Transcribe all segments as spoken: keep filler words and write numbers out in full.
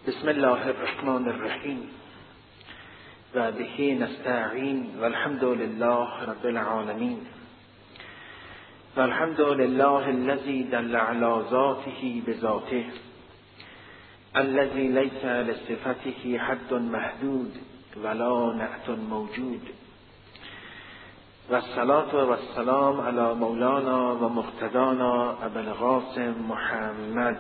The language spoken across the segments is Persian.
بسم الله الرحمن الرحیم و به نستعین و الحمد لله رب العالمین و الحمد لله الذي دل على ذاته بذاته الذي ليس لصفته حد محدود ولا نعت موجود و الصلاة و السلام علی مولانا و مقتدانا ابو القاسم محمد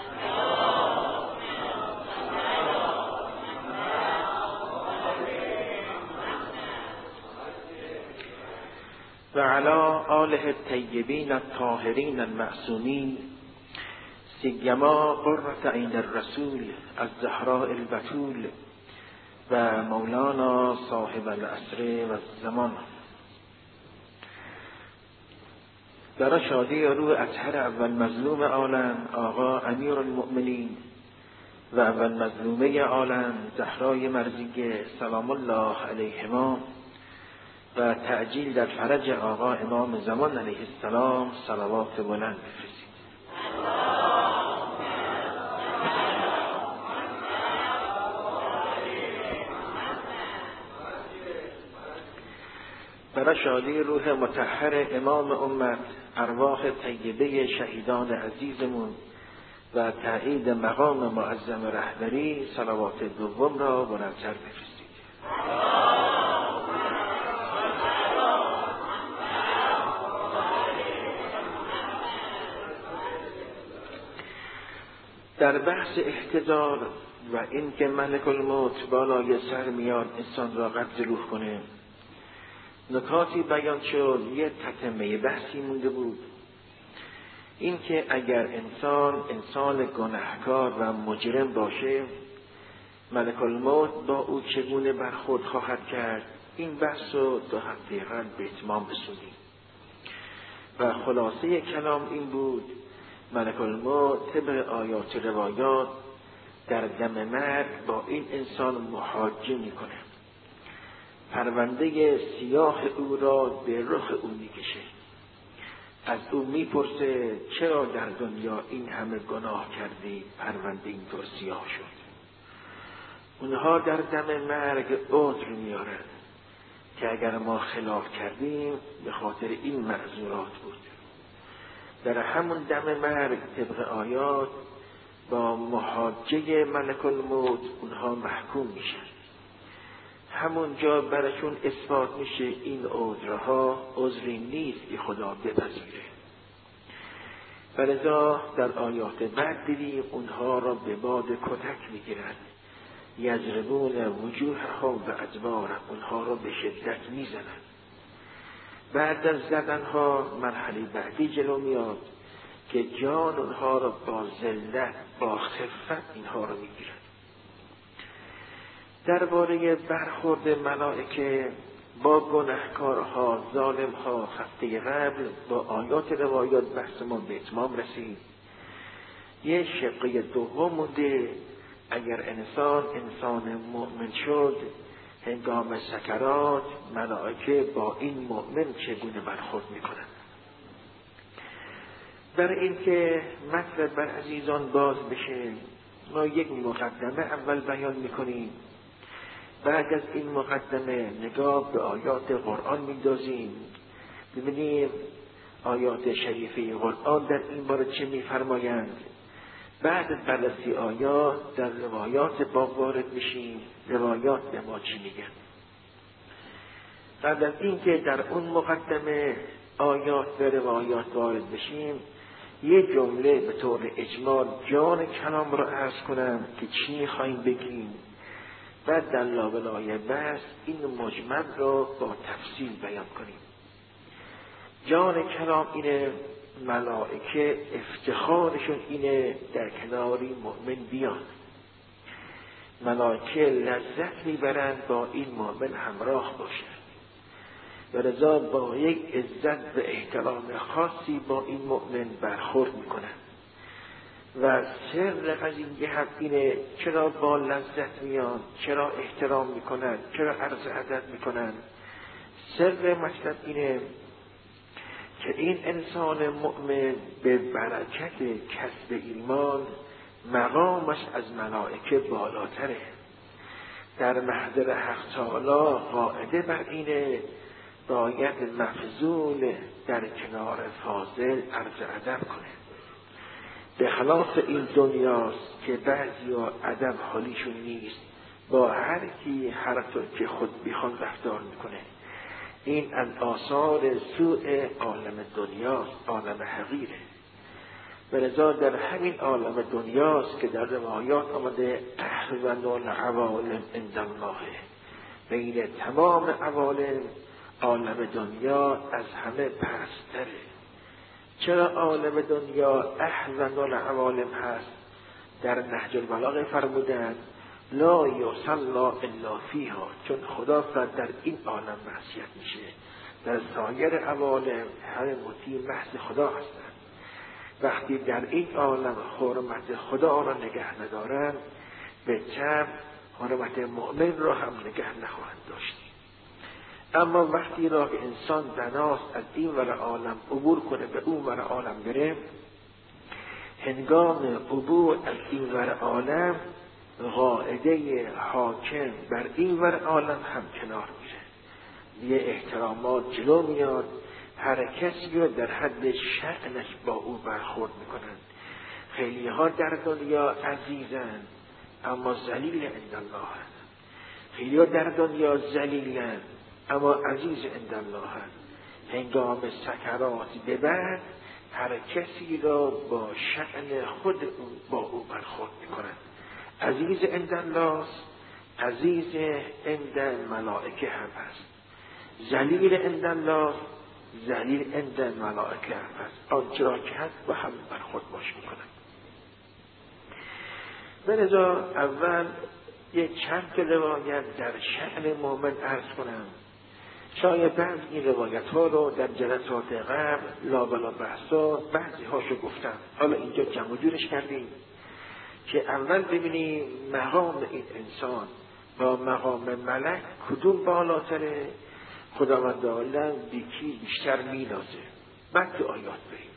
و علی آله الطیبین الطاهرین المعصومین سیما قرة عین الرسول الزهراء البتول و مولانا صاحب العصر و الزمان. در شادی روح اطهر اول مظلوم عالم آقا امیر المؤمنین و اول مظلومه عالم زهرای مرضیه سلام الله علیهما و تعجیل در فرج آقا امام زمان علیه السلام صلوات بلند بفرستید. برای شادی روح مطهر امام امت، ارواح طیبه شهیدان عزیزمون و تایید مقام معظم رهبری صلوات دوم را بلندتر بفرستید. در بحث احتضار و این که ملک الموت بالای سر میاد انسان را قبض روح کنه، نکاتی بیان شد. یه تتمه بحثی مونده بود، این که اگر انسان انسان گناهکار و مجرم باشه، ملک الموت با او چگونه برخورد خواهد کرد. این بحث رو دو هفته قبل به اتمام رسوندیم و خلاصه کلام این بود: ملک الموت طبق آیات روایات در دم مرگ با این انسان محاجه میکنه، پرونده سیاه او را به رخ او میکشه، از او میپرسه چرا در دنیا این همه گناه کردی پرونده اینطور سیاه شد. اونها در دم مرگ عذر میارن که اگر ما خلاف کردیم به خاطر این معذورات بود. در همون دم مرگ طبق آیات با محاجه ملک الموت اونها محکوم میشن. همونجا برشون اثبات میشه این عذرها عذری نیست که خدا بپذیره. ولذا در آیات بعد دیدیم اونها را به باد کتک میگیرن، یضربون وجوههم و ادبارهم، اونها را به شدت میزنن. بعد از زدنها مرحله بعدی جلو میاد که جان اونها را با ذلت با خفت اینها را میگیرن. درباره برخورد ملائکه با گناهکارها ظالمها هفته قبل با آیات روایات بحث ما به اتمام رسید. یه شقه دوم مونده، اگر انسان انسان مؤمن شد هنگام سکرات ملائکه با این مؤمن چگونه برخورد میکنند. برای اینکه مطلب بر عزیزان باز بشه ما یک مقدمه اول بیان میکنیم، بعد از این مقدمه نگاه به آیات قرآن میندازیم، ببینیم آیات شریفه قرآن در این باره چه میفرمایند. بعد از بررسی آیات در روایات باب وارد میشیم، روایات به ما چی میگن. بعد از این که در اون مقدمه آیات و روایات وارد بشیم، یه جمله به طور اجمال جان کلام رو عرض کنم که چی خواهیم بگیم. بعد در لابلای بحث این مجمل رو با تفصیل بیان کنیم. جان کلام اینه، ملائکه افتخارشون اینه در کناری مؤمن بیان. ملائکه لذت میبرند با این مؤمن همراه باشند و رضا با یک عزت و احترام خاصی با این مؤمن برخورد میکنند. و سر از این جهت اینه چرا با لذت میان، چرا احترام میکنند، چرا عرض ادب میکنند. سر مطلب اینه که این انسان مؤمن به برکت کسب ایمان مقامش از ملائکه بالاتره. در محضر حق تعالی قاعده بر اینه باید مفضول در کنار فاضل عرض ادب کنه. به خلاف این دنیاست که بعضی ها ادب حالیشون نیست، با هر کی هر طور که خود بخوان رفتار میکنه. این از آثار سوء عالم دنیاست، عالم حقیره. ولذا در همین عالم دنیاست که در روایات آمده احزن العوالم عند الله، بین تمام عوالم عالم دنیا از همه پستره. چرا عالم دنیا احزن العوالم هست؟ در نهج البلاغه فرمودند لا یصلی الا فیها، چون خدا فقط در این عالم معصیت میشه، در سایر عوالم همه مطیع محض خدا هستند. وقتی در این عالم حرمت خدا را نگه ندارند، به چم حرمت مؤمن را هم نگه نخواهند داشت. اما وقتی را که انسان بناست از این ور عالم عبور کنه به اون ور عالم بره، هنگام عبور از این ور عالم قاعده حاکم بر این ور عالم هم کنار میره، یه احترامات جلو میاد، هر کسی رو در حد شأنش با او برخورد میکنن. خیلی ها در دنیا عزیزن اما ذلیل عند الله، خیلی ها در دنیا ذلیلن اما عزیز عند الله. هنگام سکرات ببرد هر کسی را با شأن خود او با او برخورد میکنن. عزیز عند الله، عزیز عند ملائکه هم هست. ذلیل عند الله، ذلیل عند ملائکه هم هست. آنچه را که هست با هم برخورد باش میکنن. بلذا اول یک چند تا روایت در شأن مؤمن عرض کنم. شاید بعض این روایت ها رو در جلسات قبل لا بلا بحثا بعضی هاشو گفتم، حالا اینجا جمع جورش کردیم که اول ببینیم مقام این انسان با مقام ملک کدوم بالاتره، خداوند عالم بیکی بیشتر می‌نازه. بعد تو آیات بریم.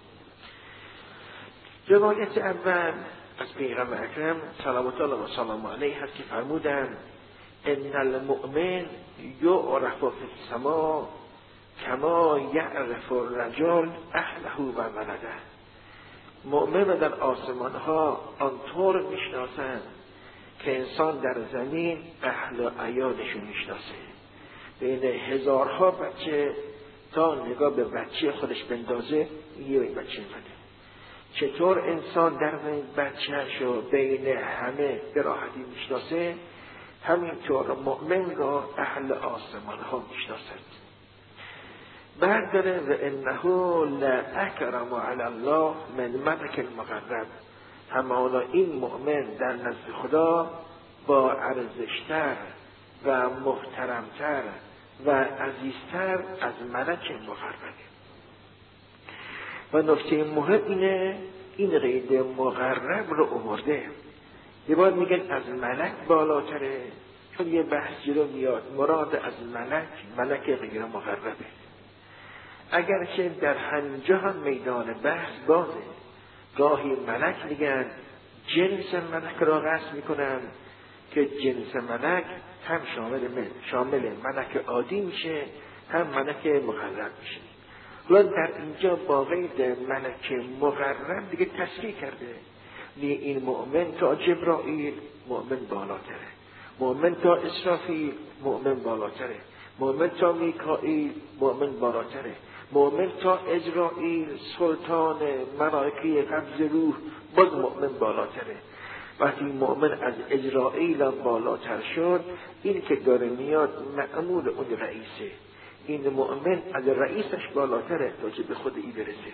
روایت اول از پیغمبر اکرم صلوات الله و سلام علیه هست که فرمودند ان المؤمن یعرف فی السماء کما یعرف الرجل اهله و ولده. مؤمن در آسمان ها آنطور میشناسند که انسان در زمین اهل و عیالشون میشناسه. بین هزارها بچه تا نگاه به بچه خودش بندازه یه بچه بده. چطور انسان در بچه‌شو بین همه به راحتی میشناسه، همینطور مؤمن را اهل آسمان ها میشناسند. بعد داره و انه لاکرم علی الله من ملک المقرب، همانا این مؤمن در نزد خدا با ارزشتر و محترمتر و عزیزتر از ملک مقربه. و نکته مهم اینه این قید مقرب رو آورده. یه بار میگن از ملک بالاتره، چون یه بحثی رو میاد مراد از ملک ملک غیر مقربه. اگرچه در همینجا هم میدان بحث بازه، گاهی ملک میگن جنس ملک را قصد میکنن که جنس ملک هم شامل من شامل ملک عادی میشه هم ملک مقرب میشه. ولی در اینجا با قید ملک مقرب دیگه تصریح کرده این مؤمن تا جبرائیل مؤمن بالاتره، مؤمن تا اسرافیل مؤمن بالاتره، مؤمن تا میکائیل مؤمن بالاتره، مؤمن تا اجرائیل سلطان ملائکه قبض روح باز مؤمن بالاتره. وقتی مؤمن از اجرائیل بالاتر شد، این که داره میاد مأمور اون رئیسه، این مؤمن از رئیسش بالاتره تا چه به خود ای برسه.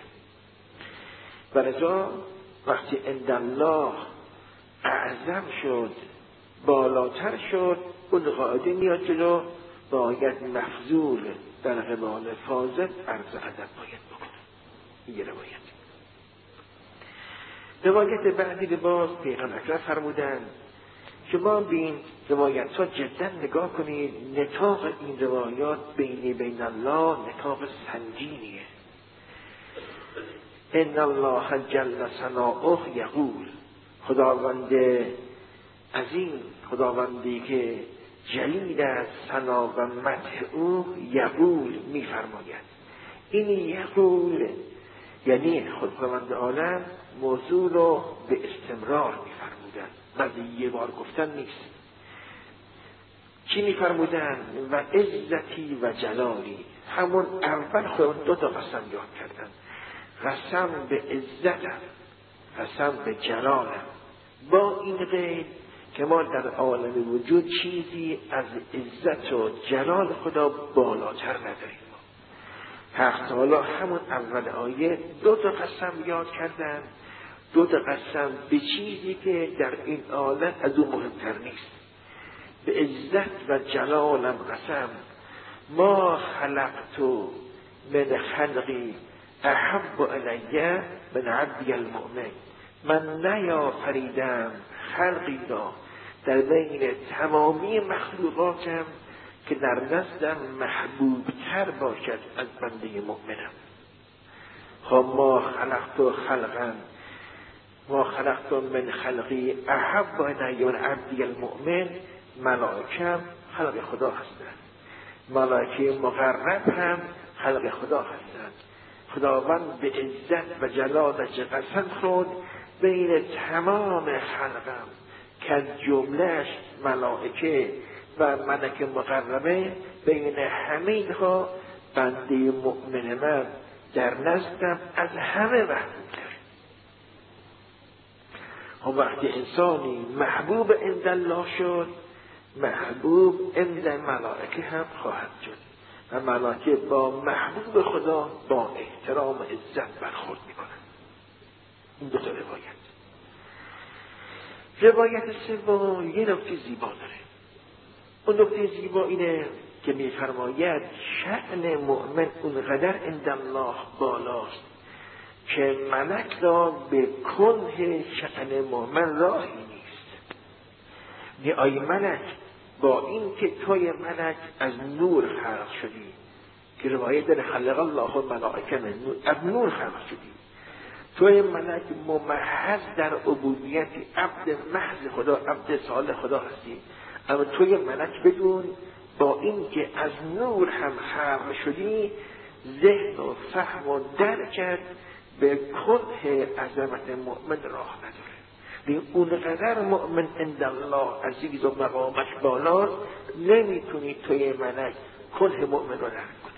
برای وقتی عند الله اعظم شد بالاتر شد، اون قاعده میاد جلو باید مفضول در قبال فاضل عرض ادب باید بکنه. این روایت. روایت بعدی به باز پیغمبر اکرم فرمودند شما بین روایت ها جدا نگاه کنید، نطاق این روایات بینی بین الله نطاق سنگینیه. ان الله جل ثناؤه یقول خداوند عظیم، خداوندی که جلیل از ثنا و مدح او یقول می‌فرماید. این یقول یعنی خداوند عالم موضوع رو به استمرار می‌فرمودن، بعد یه بار گفتن نیست. چی می‌فرمودن؟ و عزتی و جلالی. همون اول خود دو تا قسم یاد کردن، قسم به عزتم، قسم به جلالم، با این قید که ما در عالم وجود چیزی از عزت و جلال خدا بالاتر نداریم. حق تعالی همون اول آیه دو تا قسم یاد کردن، دو تا قسم به چیزی که در این عالم از اون مهمتر نیست. به عزت و جلالم قسم، ما خلقت من خلقی احب الی من عبدی المؤمن. من نیافریدم خلقی را در بین تمامی مخلوقاتم که در نزدم محبوب تر باشد از بنده مؤمنم. خب ما خلقت خلقا ما خلقت من خلقی احب الی من عبدی المؤمن. ملائکه خلق خدا هستند، ملائکه مقرب هم خلق خدا هستند. خداوند به عزت و جلالش قسم خورد بین تمام خلقم که جملهش ملائکه و ملک مقربه، بین همه اینها بنده مؤمن من در نزدم از همه محبوب‌تر. و وقتی انسانی محبوب عند الله شد، محبوب عند ملائکه هم خواهد شد و ملائکه با محبوب خدا با احترام و عزت برخورد میکنند. این دو تا روایت. روایت سوم یه نکته زیبا داره. اون نکته زیبا اینه که میفرماید شأن مؤمن اونقدر عند الله بالاست که ملک را به کنه شأن مؤمن راهی نیست. می آی ملک، با این که توی ملک از نور خلق شدی، که روایت در خلق الله الملائکه از نور خلق شدی، توی ملک ممحض در عبودیت عبد محض خدا، عبد صالح خدا هستی، اما توی ملک بدون با این که از نور هم خلق شدی، ذهن و فهم و درکت به کنه عظمت مؤمن راه نداره. این اونقدر مؤمن عند الله عزیز و مقامش بالاست، نمیتونی توی ملک کنه مؤمن رو درک کنی.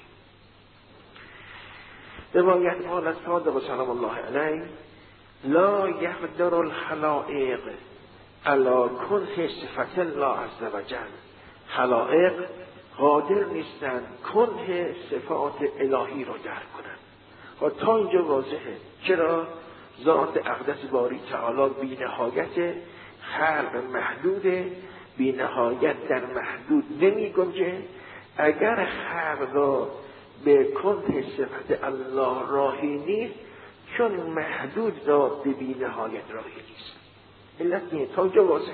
روایت قال صادق سلام الله علیه لا یقدر الخلائق علی کنه صفت الله عز وجل. خلائق قادر نیستن کنه صفات الهی رو درک کنن. و تا اینجا واضحه. چرا؟ ذات اقدس باری تعالی بی نهایت، خلق محدوده، بی نهایت در محدود نمی گنجه. اگر خلق را به کنه صفت الله راهی نیست، چون محدود را به بی نهایت راهی نیست. علت نیست. تا اینجا واضحه.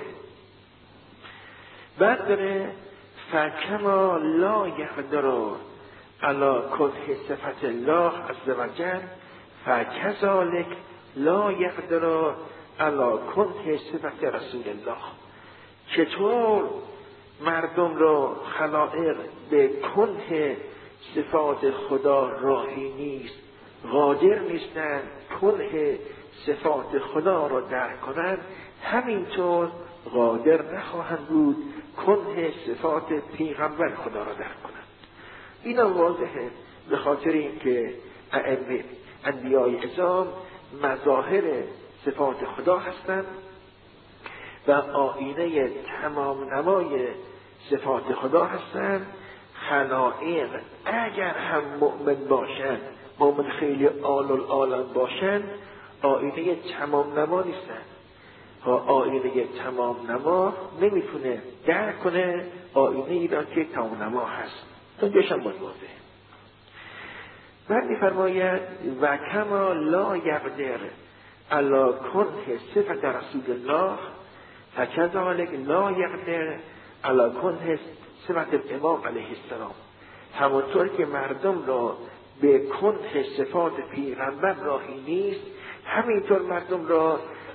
بعد داره فکما لا یقدر علی کنه صفت الله عز وجل فکذالک لا یقدر علی کنه صفت رسول الله. چطور مردم را خلائق به کنه صفات خدا راهی نیست، قادر نیستند کنه صفات خدا را درک کنند، همینطور قادر نخواهند بود کنه صفات پیغمبر خدا را درک کنند. این واضحه، به خاطر اینکه ائمه انبیای اعظام مظاهر صفات خدا هستند و آینه تمام نمای صفات خدا هستند. خلائق اگر هم مؤمن باشند، مؤمن خیلی آل العالم باشند، آینه تمام نما نیستند. و آینه تمام نما نمیتونه درک کنه آینه ای را که تمام نما هست. اونجاش هم باید واضحه. بعد می‌فرماید و کما لا یقدر علی کنه صفت رسول الله فکذالک لا یقدر علی کنه صفت امام علیه السلام. همونطور که مردم را به کنه صفات پیغمبر راهی نیست، همینطور مردم را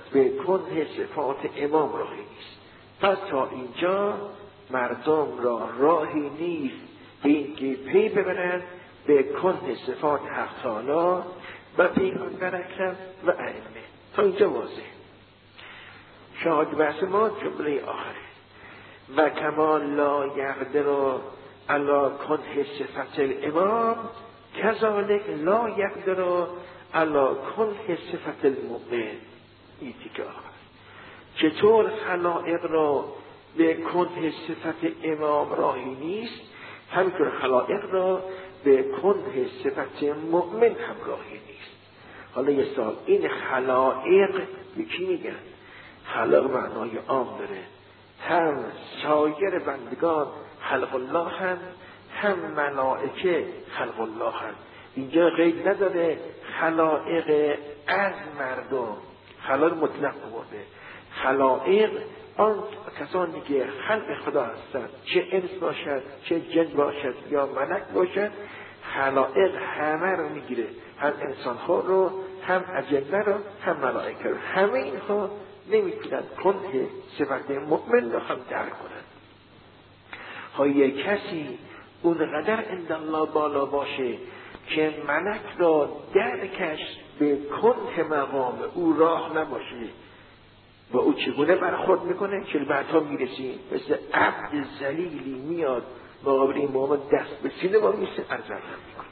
به کنه صفات امام راهی نیست. پس تا اینجا مردم را راهی نیست به اینکه پی ببرند به کنه صفات حق تعالی و پیغمبر اکرم و ائمه. تا اینجا واضح. شاهد بحث ما جمله آخره و کما لا یقدر علی کنه صفت الامام کذالک لا یقدر علی کنه صفت المؤمن. این تیکه آخر چطور خلائق را به کنه صفت امام راهی نیست، همینطور خلائق را به کنه صفت مؤمن هم راهی نیست. حالا یه سال، این خلائق به کی میگن؟ خلق معنای عام داره، هم سایر بندگان خلق الله هم هم ملائکه خلق الله هم. اینجا قید نداره خلائق از مردم، خلق مطلق بوده. خلائق آن کسانی که خلق خدا هستند، چه انس باشد چه جن باشد یا ملک باشد، خلائق همه رو میگیره، هم انسان ها رو هم اجنه رو هم ملائکه رو. همه اینها نمیتونن کنه صفت مؤمن رو هم درک کنن. ها یک کسی اونقدر عند الله بالا باشه که ملک را درکش به کنه مقام او راه نباشه، با او چگونه برخورد میکنه که بعدها میرسیم مثل عبد ذلیلی میاد مقابل این محمد دست به سینه با میسه ارزرزم میکنه،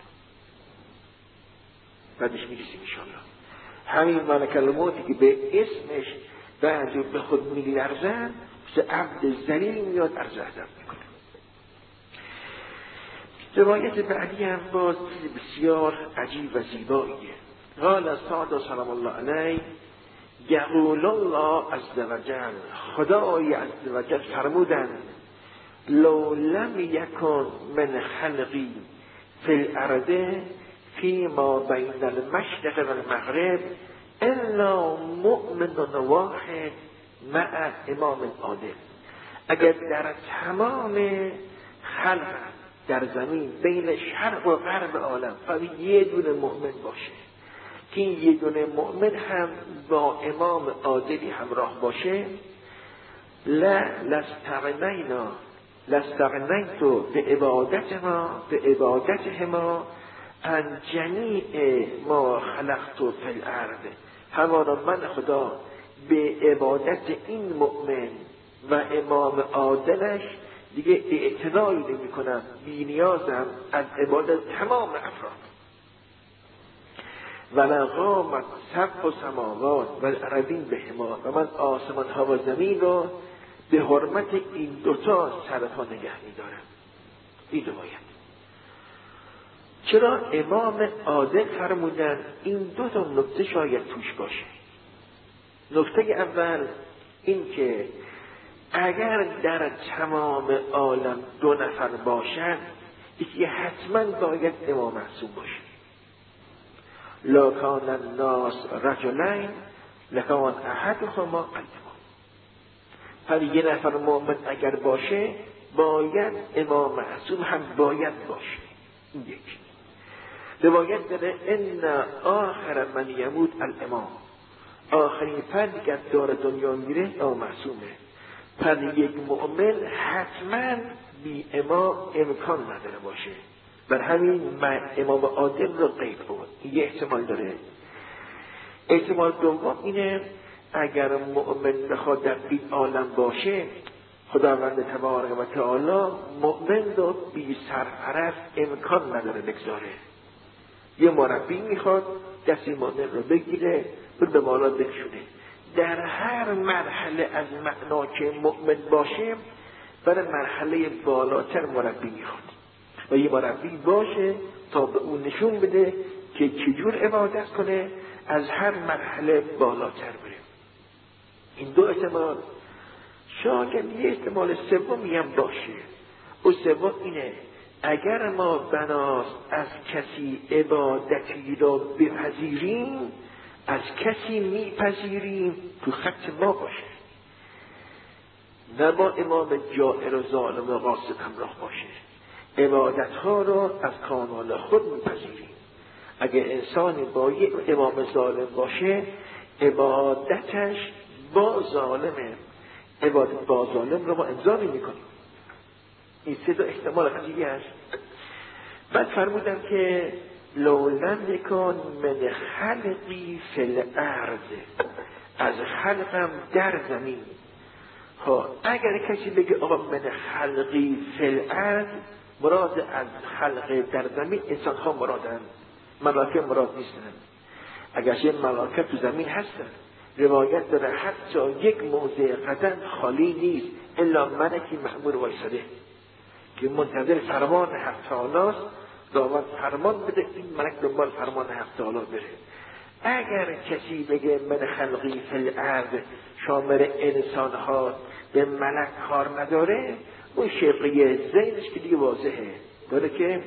بعدش میرسیم انشاءالله. همین ملک الموتی که به اسمش بعضی به خود میلرزن مثل عبد ذلیلی میاد ارزرزم میکنه. روایت بعدی هم باز چیز بسیار عجیب و زیباییه. قال سعد سلام الله علیه یقول الله عز وجل، خدای عز وجل فرمودند لو لم یکن من خلقی فی الارض فی ما بین المشرق و المغرب الا مؤمن واحد مع امام عادل. اگر در تمام خلق در زمین بین شرق و غرب عالم فقط یه دونه مؤمن باشه که این یه دونه مؤمن هم با امام عادلی همراه باشه، لا لستغنینا لستغنیتو به عبادت ما به عبادت ما ان جمیع ما خلقتو فی الارض. همانا من خدا به عبادت این مؤمن و امام عادلش دیگه اعتنایی نمی کنم، بی نیازم از عبادت تمام افراد. و لقامت سقف و سماوات و الارضین بهما، و من آسمان ها و زمین رو به حرمت این دوتا سرها نگه می دارم. این روایت. چرا امام عادل فرمودن؟ این دو تا نکته شاید توش باشه. نکته اول این که اگر در تمام عالم دو نفر باشن، یکی حتما باید امام معصوم باشه. لا کان الناس رجلین لکان احدهما قلبه. هر یه نفر مؤمن اگر باشه باید امام معصوم هم باید باشه. این یکی. روایت داره ان آخر من یموت الامام، آخرین فردی که دار دنیا میره امام معصومه. پس یک مؤمن حتما بی امام امکان نداره باشه. بر همین من امام عادل رو قید بود. یه احتمال داره. احتمال دوم اینه اگر مؤمن بخواد در این عالم باشه، خداوند تبارک و تعالی مؤمن رو بی سرپرست امکان نداره بگذاره. یه مربی میخواد دستی مؤمن رو بگیره و به بالا بکشونه. در هر مرحله از معنا که مؤمن باشه برای مرحله بالاتر مربی میخواد و یه مربی باشه تا به اون نشون بده که چجور عبادت کنه، از هر مرحله بالاتر بره. این دو احتمال. شاید یه احتمال سومی هم باشه. او سوم اینه اگر ما بناست از کسی عبادتی را بپذیریم، از کسی میپذیریم تو خط ما باشه، نه با امام جائر و ظالم و غاصب همراه باشه. عبادت ها را از کانال خود میپذیریم. اگر انسانی با یک امام ظالم باشه، عبادتش با ظالمه، عبادت با ظالم رو ما امضا میکنیم. این سه تا احتمال خطیری هست. بعد فرمودم که لولم یکن من خلقی فی الارض، از خلقم در زمین. ها اگر کسی بگه آقا من خلقی فی الارض، مراد از خلق در زمین انسان ها مرادن، ملائکه مراد نیستن. اگرچه ملائکه تو زمین هستن، روایت داره حتی یک موضع قدم خالی نیست الا ملکی مأمور وایساده که منتظر فرمان حق تعالی است، داوود فرمان بده این ملک دنبال فرمان حق تعالی بره. اگر کسی بگه من خلقی فی الارض شامل انسان ها به ملک کار نداره، اون شقیه ذهنش که دیگه واضحه داره که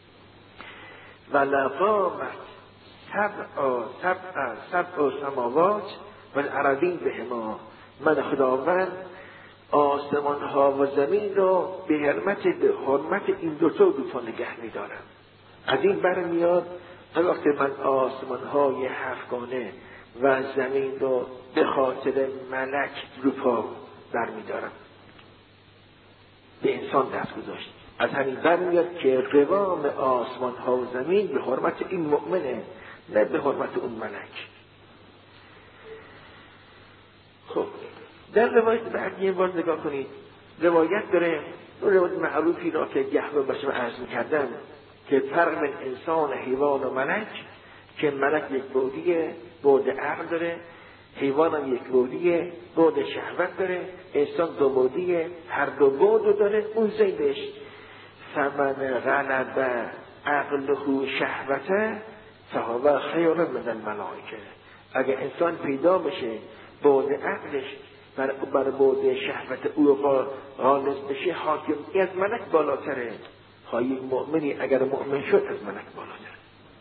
ولقامت سبع سبع سبع سماوات و الارضین بهما، من خداوند آسمان ها و زمین رو به حرمت به حرمت این دو تا دوتا نگه می‌دارم. از این برمیاد وقتی من آسمان های هفتگانه و زمین رو به خاطر ملک رو پا برمی‌دارم، به انسان دست گذاشت. از همین برمیاد که قوام آسمان ها و زمین به حرمت این مؤمنه، نه به حرمت اون ملک. خب در روایت بعدی باز نگاه کنید، روایت داره، اون روایت معروفی را که گهوه باشم عرض می‌کردم که فرق بین انسان، حیوان و ملک، که ملک یک بودیه، بود عقل داره، حیوان هم یک بودیه، بود شهوت داره، انسان دو بودیه، هر دو بودو داره. اون زیدش فمن غلب عقله شهوته فهو خیر من الملائکه. اگر انسان پیدا بشه بود عقلش بر, بر بود شهوت او غالب بشه، حاکم از ملک بالاتره. خواهی مؤمنی اگر مؤمن شد از ملک بالاتره.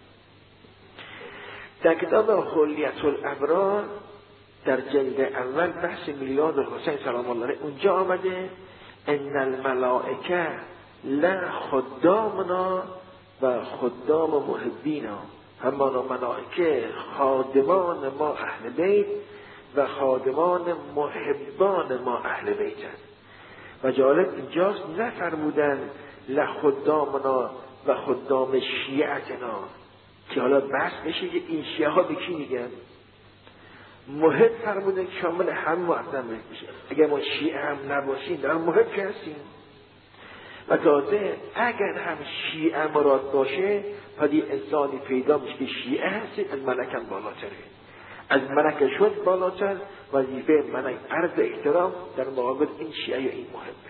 در کتاب خلیت الابرار در جلد اول بحث میلاد حسین سلام الله علیه اونجا آمده ان الملائکه لا خدامنا و خدام محبینا، همان ملائکه خادمان ما اهل بیت و خادمان محبان ما اهل بیتن. و جالب اینجاست نفرمودن لخدامنا و خدام شیعتنا، که حالا بحث بشه که این شیعه ها به کی میگن. محب فرمودن که شامل هم معظم میشه. اگر ما شیعه هم نباشیم در محب که هستیم. و تازه اگر هم شیعه مراد باشه پدی انسانی پیدا میشه که شیعه هستی، از ملک هم بالاتره. از ملک شد بالاتر، وظیفه ملک عرض احترام در مقابل این شیعه یا این محبه.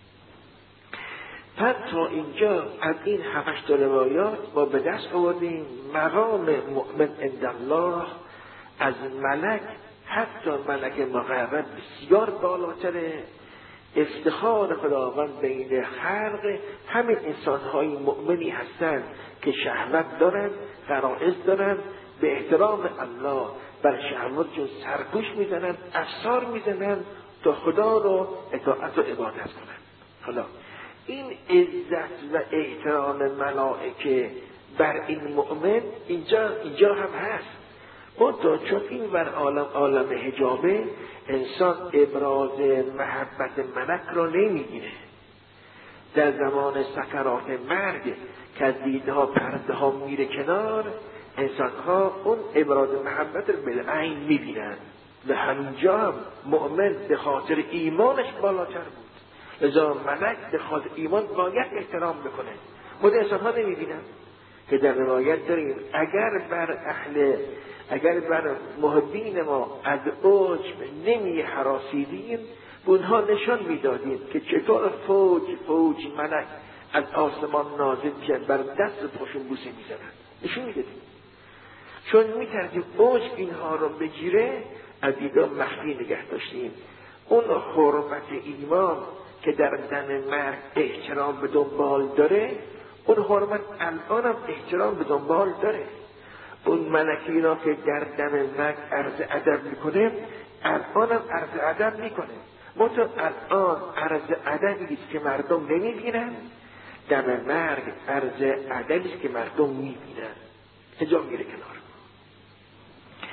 پس تا اینجا از این هفت روایات ما به دست آوردیم مقام مؤمن عند الله از ملک، حتی ملک مقرب بسیار بالاتره. افتخار خداوند بین خلق همین انسان‌های مؤمنی هستند که شهوت دارند، غرائز دارند، به احترام الله بر شهوتشون سرپوش میزنند، افسار میزنند تا خدا رو اطاعت و عبادت کنند. حالا این عزت و احترام ملائکه بر این مؤمن اینجا اینجا هم هست. منتها چون این بر عالم عالم حجابه، انسان ابراز محبت ملک را نمیگیره. در زمان سکرات مرگ که از دیدها پرده ها میره کنار، انسان ها اون ابراز محبت رو بالعین میبینن. و همینجا هم مؤمن به خاطر ایمانش بالاتر بود، لذا ملک به خاطر ایمان باید احترام بکنه. مده انسان ها نمیبینن که در روایت داریم اگر بر اهل اگر بر محبین ما از عجب نمی حراسیدیم، به اونها نشان میدادیم که چطور فوج فوج ملک از آسمان نازل میشن، بر دست پاشون بوسه میزنن، نشون میدادیم. چون میترسیم عجب اینها رو بگیره، از دیدار مخفی نگه داشتیم. اون حرمت ایمان که در دم مرگ احترام به دنبال داره، اون حرمت الان هم احترام به دنبال داره. اون ملکی را که در دم مرگ عرض ادب میکنه، الان هم عرض ادب میکنه. منتها الان عرض ادبی است که مردم نمیبینن، دم مرگ عرض ادبی است که مردم میبینن. اینجا میره کنار.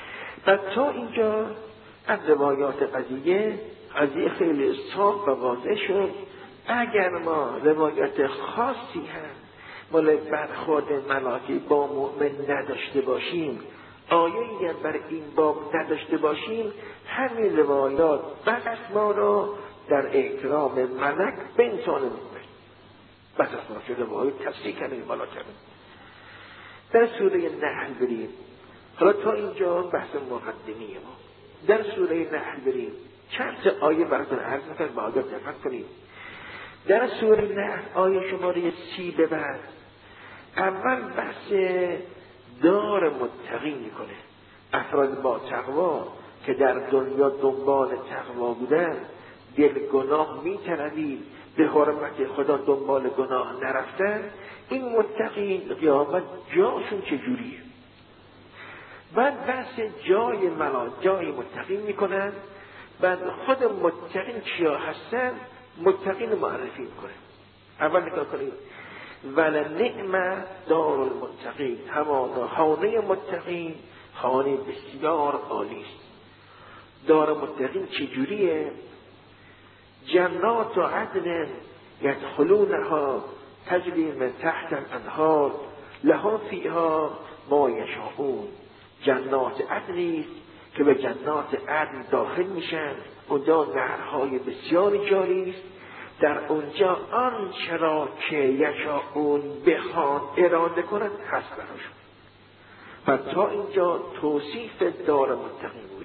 و تا اینجا از روایات قضیه قضیه خیلی صاف و واضح شد. اگر ما روایت خاصی هم مال برخورد ملائکه با مؤمن نداشته باشیم، آیه اگر بر این باب نداشته باشیم، همین روایات بس ما را در احترام ملک به انسان مؤمن بس از ما شده روایت تفسیر کنیم بالا کنیم. در سوره نحل بریم. حالا تا اینجا بحث مقدمی ما. در سوره نحل بریم. چند تا آیه براتون عرض میکنم، با آیه دقت کنید. در سوره نحل آیه شماره سی به بعد اول بحث دار متقی میکنه. افراد با تقوا که در دنیا دنبال تقوا بودن، دل گناه میترنید، به حرمت خدا دنبال گناه نرفتن، این متقین قیامت جاشون چجوریه؟ بعد بحث جای ملا جای متقین میکنن. بعد خود متقین کیا هستن؟ متقین معرفی میکنه. اول نگاه کنید، ولنعم دار المتقین، همانا خانه متقین خانه بسیار عالی است. دار متقین چجوریه؟ جنات و عدن یدخلونها تجری من تحت الانهار لها فیها ما یشاءون. جنات عدنی است که به جنات عدن داخل میشن، اونجا نهرهای بسیار جاری است، در اونجا آنچه را که یشاءون بخوان اراده کنند هست براشون. و تا اینجا توصیف دار متقین بود.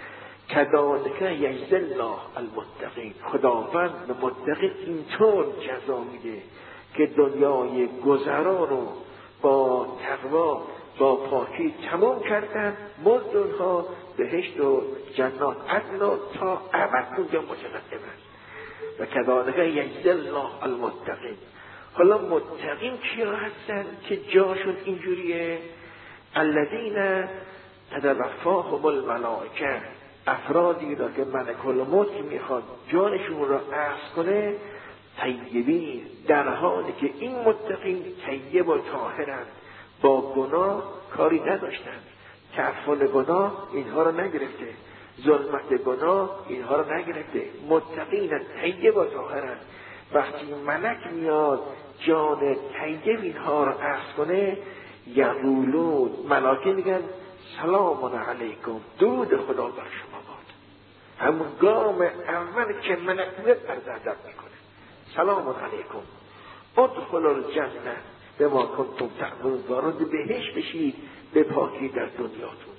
کذالک یجزی الله المتقین، خداوند به متقین اینطور جزا میده که دنیای گذرا رو با تقوا با پاکی تمام کردن، مزد اونها بهشت و جنات عدن تا ابد اونجا متقدمن. و کذالک یجزی الله المتقین. حالا متقین کیا هستن که جاشون اینجوریه؟ الذین تتوفاهم الملائکه، افرادی را که ملک الموت میخواد جانشون را اخذ کنه، طیبین، در حالی که این متقین طیب و طاهرند، با گناه کاری نداشتند، تعفن گناه اینها را نگرفته، ظلمت گناه اینها را نگرفته، متقین طیب و طاهرند. وقتی ملک میاد جان طیب اینها را اخذ کنه، یقولون، ملائکه میگن سلام علیکم، درود خدا بر شما باد. همون گام اول که ملک میاد عرض ادب میکنه، سلام علیکم ادخلوا الجنه بما کنتم تعملون، وارد بهشت بشید به پاکی در دنیاتون.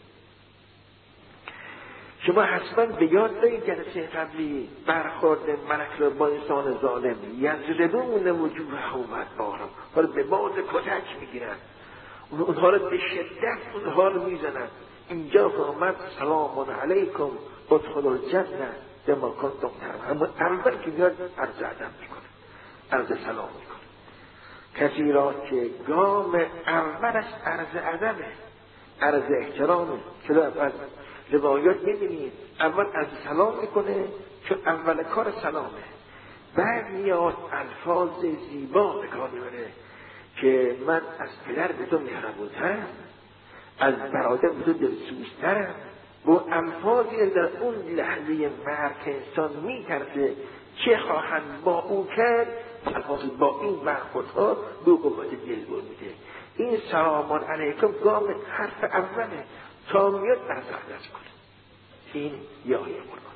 شما حتما به یاد دارید جلسه قبلی برخورد ملک را با انسان ظالم، یضربون وجوههم والادبارهم، حالا به باز کتک میگیرن، اونها را به شدت اونها را میزنن. اینجا که آمد سلام علیکم ادخلوا الجنه بما کنتم تعملون، اول که میاد عرض ادب میکنه، عرض سلام میکنه. کسی را که گام اولش عرض ادبه، عرض احترامه، که در روایات میبینید اول عرض سلام میکنه چون اول کار سلامه، بعد میاد الفاظ زیبا به کار میبره که من از پدر به تو مهربونترم، از برادر به تو دلسوزترم. با الفاظی در اون لحظه مرگ انسان میترسه چه خواهند با او کرد، الفاظ با این برخوردها دو قوت دل میده. این سلام علیکم گام حرف اوله تا میاد برزردش کنه. این یه آیه قرآن.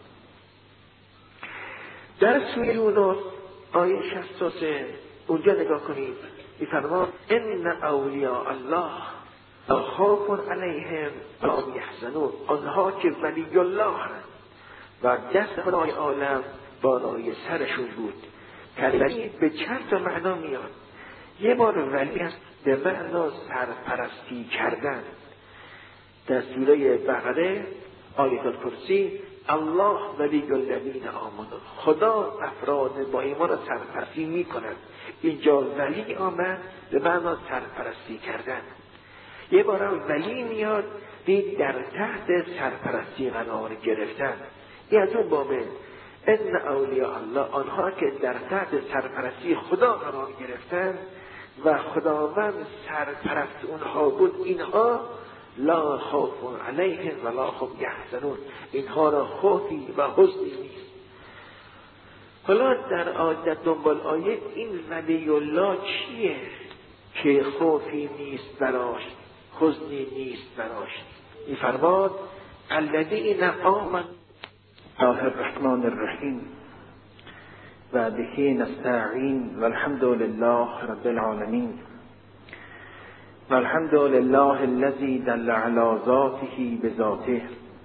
در سوره یونس آیه شصت و سه اونجا نگاه کنید، میفرماد ان اولیاء الله لا خوف علیهم ولا هم یحزنون، آنها که ولی الله هستند و دست خدای عالم بالای سرشون بود. ولی به چند تا معنا میاد. یه بار ولی است به معنا سرپرستی کردن. در سوره بقره آیه الکرسی الله ولی الذین آمنوا، خدا افراد با ایمان را سرپرستی میکند. اینجا ولی آمد به معنا سرپرستی کردن. یه بار ولی میاد دید در تحت سرپرستی قرار گرفتن. این از اون بابه ان اولیاء الله، آنها که در تحت سرپرستی خدا قرار گرفتن و خداوند سرپرست اونها بود، اینها لا خوف علیهم ولا هم یحزنون، اینها را خوفی و حزنی نیست. حالا در آیه دنبال آیه این ولی الله چیه که خوفی نیست براش، حزنی نیست براش؟ می‌فرماد الذین آمنوا. الله الرحمن الرحیم و به نستعین و الحمد لله رب العالمین و الحمد لله الذي دل على ذاته بذاته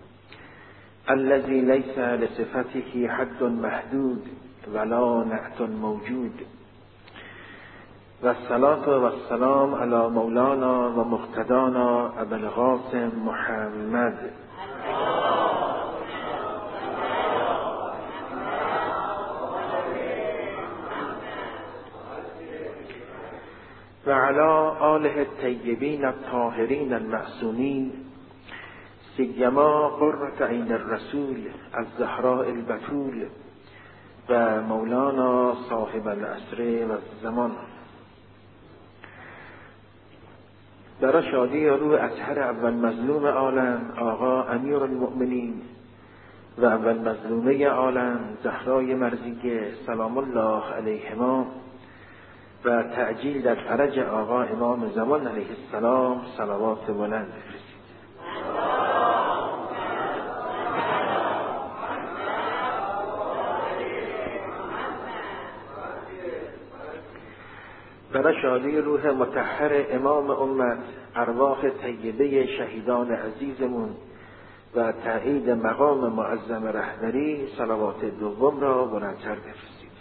الذي ليس لصفته حد محدود ولا نعت موجود و الصلاة و السلام علی مولانا و مقتدانا ابو القاسم محمد و علی آله الطیبین الطاهرین المعصومین سیما قرة عین الرسول الزهراء البتول و مولانا صاحب العصر و الزمان. در شادی روح اطهر اول مظلوم عالم آقا امیر المؤمنین و اول مظلومه عالم زهرای مرضیه سلام الله علیهما و تعجیل در فرج آقا امام زمان علیه السلام صلوات بلند بفرستید. برای شادی روح مطهر امام امت، ارواح طیبه شهیدان عزیزمون و تأیید مقام معظم رهبری صلوات دوم را بلندتر بفرستید.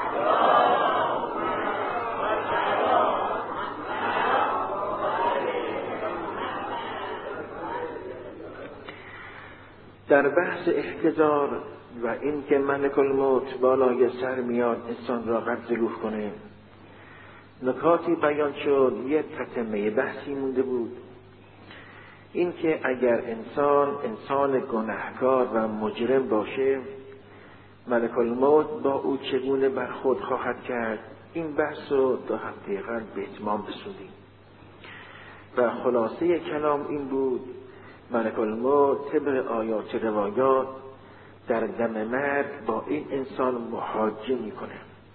در بحث احتضار و این که ملک الموت بالای سر میاد انسان را قبض روح کنه، نکاتی بیان شد. یک تتمه بحثی مونده بود، این که اگر انسان انسان گناهکار و مجرم باشه، ملک الموت با او چگونه برخورد خواهد کرد. این بحث رو دو هفته قبل به اتمام رسوندیم و خلاصه کلام این بود: ملک الموت طبق آیات روایات در دم مرگ با این انسان محاجه میکنه،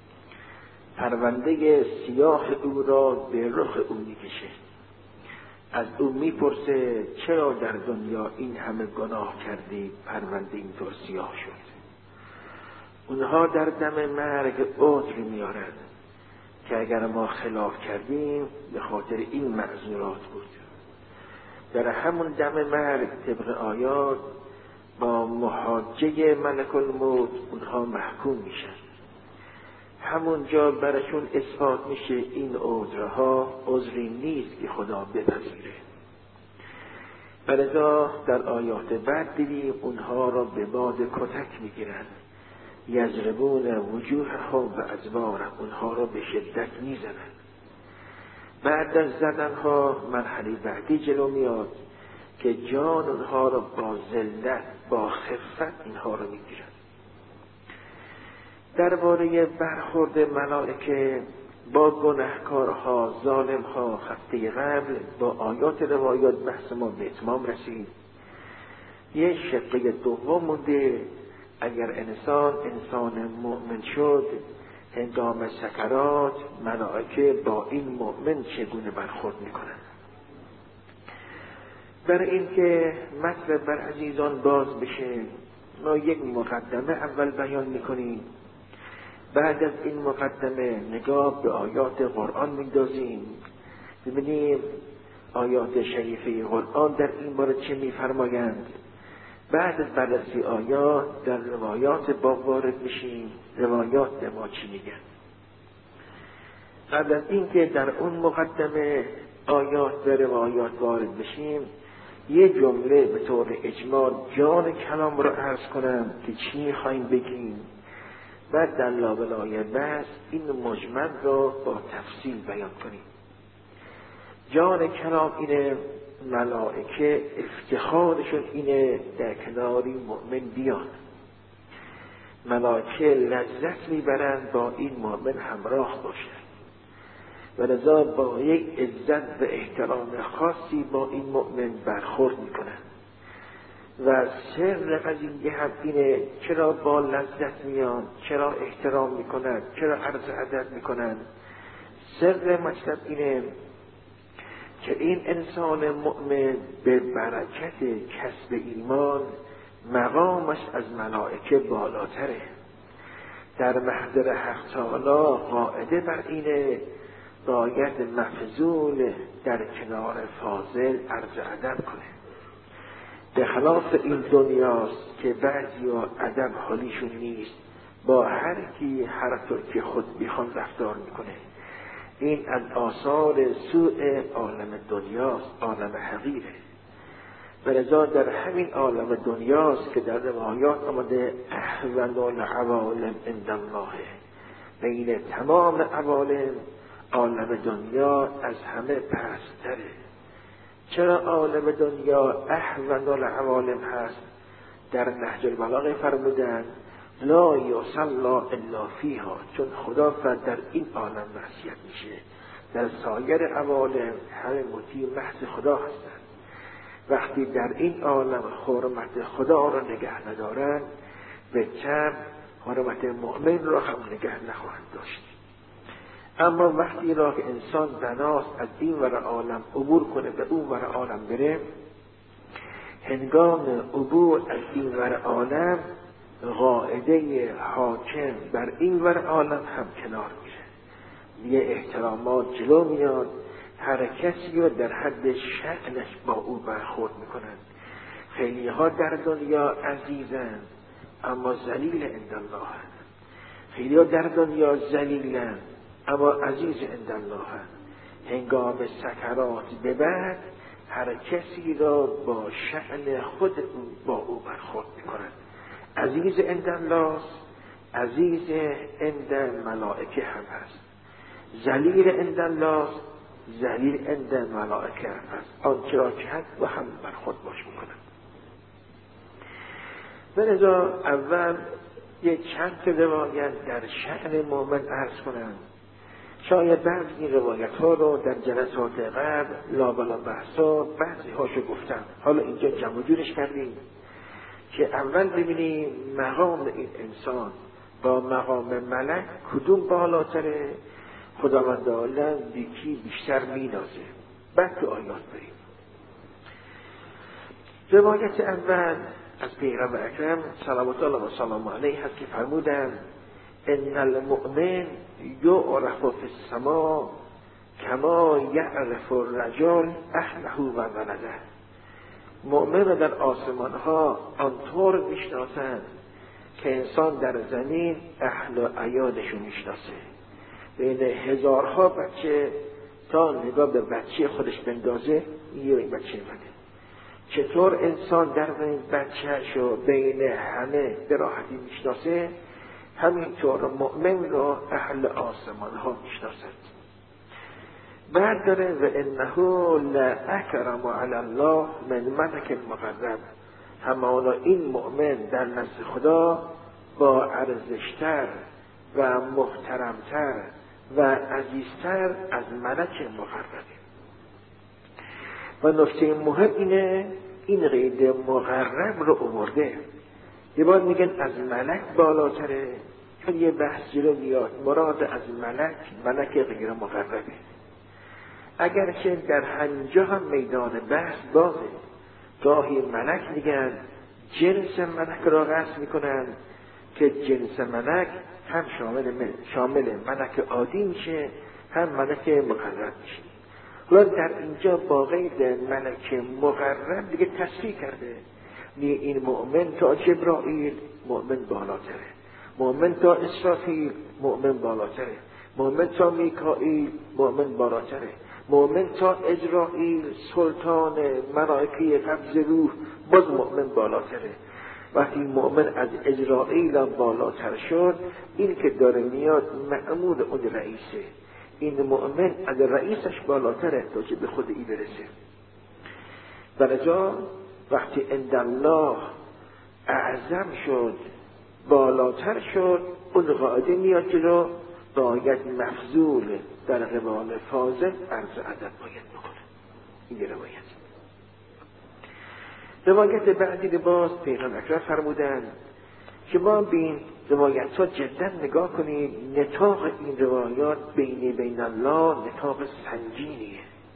پرونده سیاه او را به رخ او میکشه، از او میپرسه چرا در دنیا این همه گناه کردی پرونده اینطور سیاه شد. اونها در دم مرگ عذر میارند که اگر ما خلاف کردیم به خاطر این معذورات بود. در همون دم مرگ طبق آیات با محاجه ملک الموت اونها محکوم میشن. همونجا برشون اثبات میشه این عذرها عذری نیست که خدا بپذیره. فلذا در آیات بعد دیدیم اونها را به باد کتک میگیرن، یضربون وجوههم و ادبارهم، اونها را به شدت میزنن. بعد از زدنها مرحله بعدی جلو میاد که جان اونها را با ذلت با خفت اینها را میگیرن. درباره برخورد ملائکه با گناهکارها ظالمها هفته قبل با آیات روایات بحث ما به اتمام رسید. یه شقه دوم مونده، اگر انسان انسان مؤمن شد هنگام سکرات ملائکه با این مؤمن چگونه برخورد میکنن. برای اینکه مطلب بر عزیزان باز بشه ما یک مقدمه اول بیان میکنیم، بعد از این مقدمه نگاه به آیات قرآن میندازیم، ببینیم آیات شریفه قرآن در این باره چه میفرمایند. بعد از بررسی آیات در روایات باب وارد میشیم، روایات به ما چی میگن. قبل از اینکه در اون مقدمه آیات و روایات وارد بشیم یه جمله به طور اجمال جان کلام رو عرض کنم که چی میخوایم بگیم، بعد در لابلای بحث این مجمل را با تفصیل بیان کنیم. جان کلام اینه ملائکه افتخارشون اینه در کناری مؤمن بیان. ملائکه لذت میبرند با این مؤمن همراه باشند. و لذا با یک عزت و احترام خاصی با این مؤمن برخورد میکنن. و سر قضیه هم اینه چرا با لذت میان، چرا احترام میکنن، چرا عرض ادب میکنن. سر مطلب اینه که این انسان مؤمن به برکت کسب ایمان مقامش از ملائکه بالاتره. در محضر حق تعالی قاعده بر اینه باید مفضول در کنار فاضل عرض ادب کنه. به خلاف این دنیاست که بعضی ها ادب حالیشون نیست، با هر کی هر طور که خود میخوان رفتار میکنه. این از آثار سوء عالم دنیاست، عالم حقیره. ولذا در همین عالم دنیاست که در روایات آمده احون العوالم عند الله، بین تمام عوالم عالم دنیا از همه پستره. چرا عالم دنیا احون العوالم هست؟ در نهج البلاغه فرمودند لا یصلی الا فیها، چون خدا فقط در این عالم معصیت میشه، در سایر عوالم همه مطیع محض خدا هستند. وقتی در این عالم حرمت خدا را نگه ندارند، به کم حرمت مؤمن را هم نگه نخواهند داشت. اما وقتی را که انسان بناست از این ور عالم عبور کنه به اون ور عالم بره، هنگام عبور از این ور عالم قاعده حاکم بر این ور عالم هم کنار میره، یه احترامات جلو میاد، هر کسی رو در حد شأنش با او برخورد میکنن. خیلی ها در دنیا عزیزن اما ذلیل عند الله، خیلی ها در دنیا ذلیلن اما عزیز عند الله. هنگام سکرات به بعد هر کسی را با شأن خود با او برخورد میکنن. عزیز عند الله، عزیز عند ملائکه هم هست. ذلیل عند الله، ذلیل عند ملائکه هم هست. آنچه را که هست و هم برخورد باش میکنن. ولذا اول یک چند روایت در شأن مؤمن عرض کنم. شاید بعضی این روایت ها رو در جلسات قبل لابلا بحثا بعضی هاشو گفتم، حالا اینجا جمع جورش کردیم که اول ببینیم مقام این انسان با مقام ملک کدوم بالاتره، خداوند عالم یکی بیشتر مینازه. بعد تو آیات بریم. روایت اول از پیغمبر اکرم صلوات الله و سلام علیه هست که فرمودند ان المؤمن یعرف فی السماء کما یعرف الرجل اهله و ولده. مؤمن در آسمان ها آنطور میشناسند که انسان در زمین اهل و عیالشو میشناسه. بین هزارها بچه تا نگاه به بچه خودش بندازه یه این بچه منه. چطور انسان در این بچه‌شو بین همه به راحتی میشناسه، همینطور مؤمن را اهل آسمان ها میشناسند. بعد داره و انه لاکرم علی الله من ملک مقرب، همانا این مؤمن در نزد خدا با ارزشتر و محترمتر و عزیزتر از ملک مقربه. و نکته مهم اینه این قید مقرب رو آورده. یه بار میگن از ملک بالاتره، چون یه بحث جلو میاد مراد از ملک ملک غیر مقربه. اگرچه در همینجا هم میدان بحث بازه، گاهی ملک میگن جنس ملک را قصد میکنن که جنس ملک هم شامل شامل ملک عادی میشه هم ملک مقرب میشه. حالا در اینجا با قید ملک مقرب دیگه تصریح کرده، میگه این مؤمن تا جبرائیل مؤمن بالاتره، مؤمن تا اسرافیل مؤمن بالاتره، مؤمن تا میکائیل مؤمن بالاتره، مؤمن تا اجرائیل سلطان ملائکه قبض روح باز مؤمن بالاتره. وقتی مؤمن از اجرائیل بالاتر شد، این که داره میاد مأمور اون رئیسه، این مؤمن از رئیسش بالاتره تا که به خود ای برسه. درجا وقتی عند الله اعظم شد بالاتر شد، اون قاعده میاد جلو باید مفضول در قبال فاضل عرض ادب باید بکنه. این روایت. روایت بعدی باز پیغمبر اکرم فرمودند که ما بین روایت ها جدا نگاه کنیم. نطاق این روایات بین بین الله نطاق سنگینیه.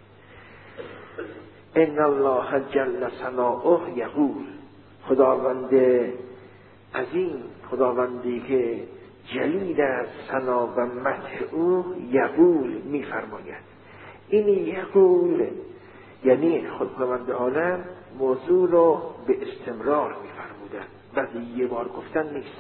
ان الله جل ثناؤه یقول، خداوند عظیم، خداوندی که جلیل از ثنا و مدح او، یقول میفرماید. این یقول یعنی خداوند عالم موضوع رو به استمرار میفرمودن، بعد یه بار گفتن نیست.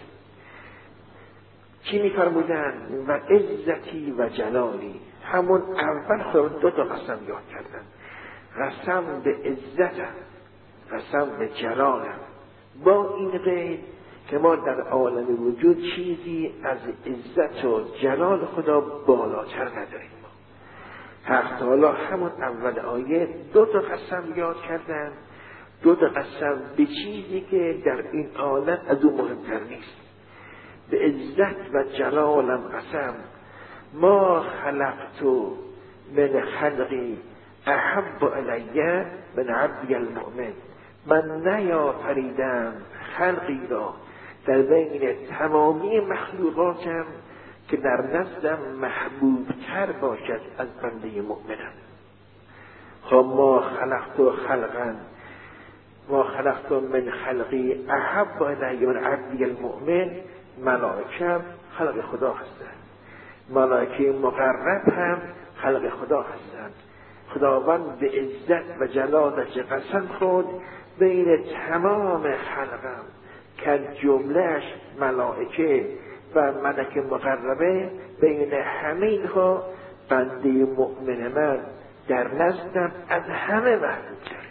چی میفرمودن؟ و عزتی و جلالی. همون اول خود دو تا قسم یاد کردن. قسم به عزتم، قسم به جلالم. با این قید که ما در عالم وجود چیزی از عزت و جلال خدا بالاتر نداریم. حق تعالی همون اول آیه دو تا قسم یاد کردن، دو تا قسم به چیزی که در این عالم از او مهمتر نیست. به عزت و جلالم قسم، ما خلقت من خلقی احب علیه من عبدی المؤمن. من نیافریدم خلقی را در بین تمامی مخلوقاتم که در نزدم محبوب تر باشد از بنده مؤمنم. خب ما خلقت و خلقا ما خلقت من خلقی احب علی من عبدی المؤمن. ملائکه خلق خدا هستند، ملائکه مقرب هم خلق خدا هستند. خداوند به عزت و جلالش قسم خود بین تمام خلقم که جملهش ملائکه و ملک مقربه، بین همه اینها بنده مؤمن من در نزدم از همه محبوب تره.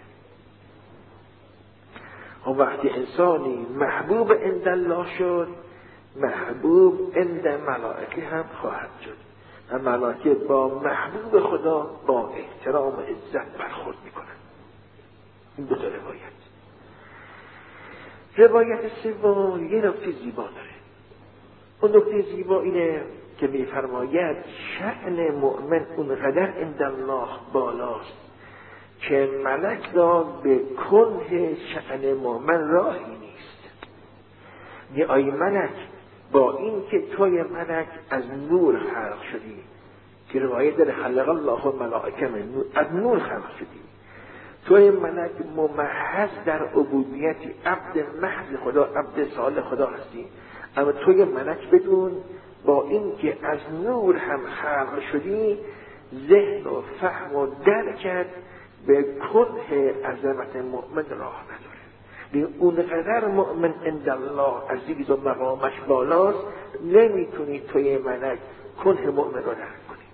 و وقتی انسانی محبوب عند الله شد، محبوب عند ملائکه هم خواهد شد. و ملائکه با محبوب خدا با احترام و عزت برخورد میکنند. این دو تا روایت. روایت سوم یه نکته زیبا داره. اون نکته زیبا اینه که میفرماید شأن مؤمن اونقدر عند الله بالاست که ملک را به کنه شأن مؤمن راهی نیست. یه آی ملک، با این که توی ملک از نور خلق شدی، که روایت داره خلق الله ملائکه من نور، از نور خلق شدی، توی ملک ممحض در عبودیتی، عبد محض خدا، عبد صالح خدا هستی. اما توی ملک بدون با این که از نور هم خلق شدی، ذهن و فهم و درکت به کنه عظمت مؤمن راه نداره. اونقدر مؤمن عند الله عزیز و مقامش بالاست، نمیتونی توی ملک کنه مؤمن رو درک کنی.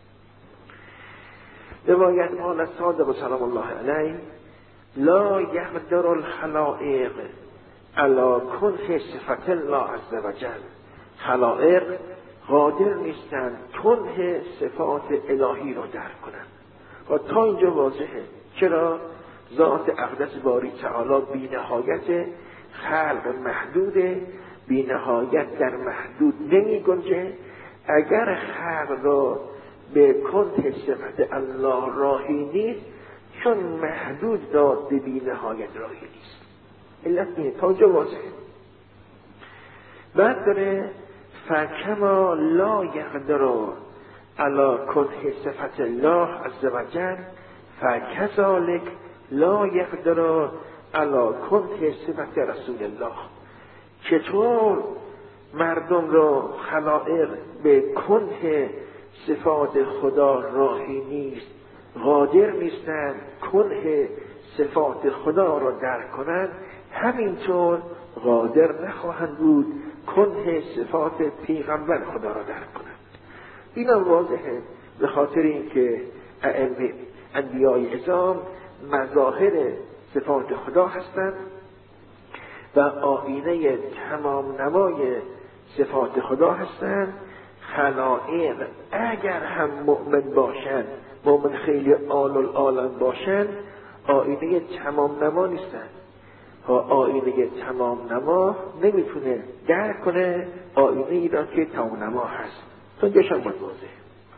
روایت آل صادق سلام الله علیه لا یقدر الخلائق علی کنه صفت الله عز و جل. خلائق قادر نیستند کنه صفات الهی رو درک کنند. و تا اینجا واضحه. چرا؟ ذات اقدس باری تعالی بی نهایت، خلق محدوده، بی نهایت در محدود نمی گنجه. اگر خلق را به کنه صفت الله راهی نیست، چون محدود داد به بی نهایت راهی نیست. علت اینه. تا اینجا واضحه. بعد داره فکما لا یقدر علی کنه صفت الله عز و جل فکذالک لا یقدر علی کنه صفت رسول الله. چطور مردم را خلائق به کنه صفات خدا راهی نیست، قادر نیستند کنه صفات خدا را درک کنند، همینطور قادر نخواهند بود کنه صفات پیغمبر خدا را درک کنند. این هم واضحه، به خاطر اینکه ائمه انبیای اعظام مظاهر صفات خدا هستند و آینه تمام نمای صفات خدا هستند. خلائق اگر هم مؤمن باشند، مؤمن خیلی آل العالم باشند، آینه تمام نما نیستند. ها آینه تمام نما نمیتونه درک کنه آینه ای را که تمام نما هست. اونجاش هم واضحه.